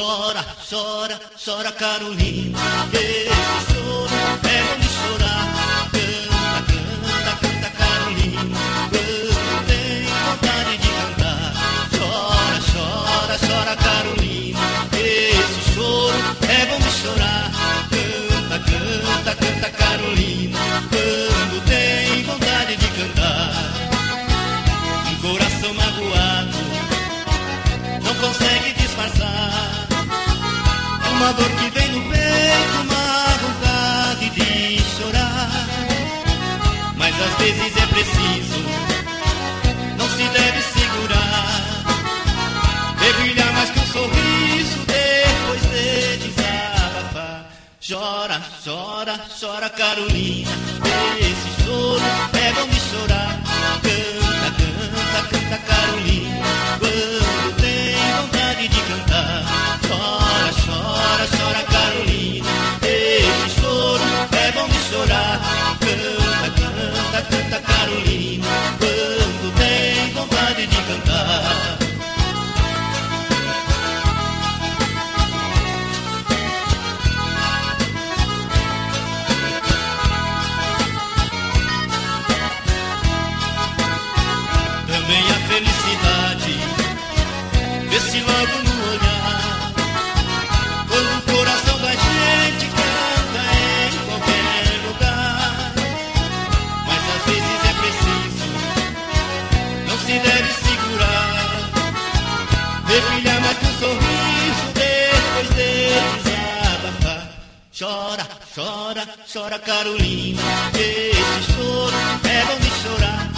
Chora, chora, chora Carolina, esse choro é bom de chorar. Canta, canta, canta Carolina, quando tem vontade de cantar. Chora, chora, chora Carolina, esse choro é bom de chorar. Canta, canta, canta Carolina, quando tem vontade de cantar. Um coração magoado não consegue disfarçar uma dor que vem no peito, uma vontade de chorar. Mas às vezes é preciso, não se deve segurar, brilhar mais que um sorriso depois de desabafar. Chora, chora, chora Carolina, esse choro é bom de chorar. Canta, canta, canta Carolina, quando tem vontade de cantar. Chora, chora, chora Carolina, esse choro é bom de chorar. Canta, canta, canta Carolina, quando tem vontade de cantar. Também a felicidade vê-se logo no olhar, quando o coração da gente canta em qualquer lugar. Mas às vezes é preciso, não se deve segurar, brilhar mais que um sorriso depois de desabafar. Chora, chora, chora Carolina, esse choro é bom de chorar.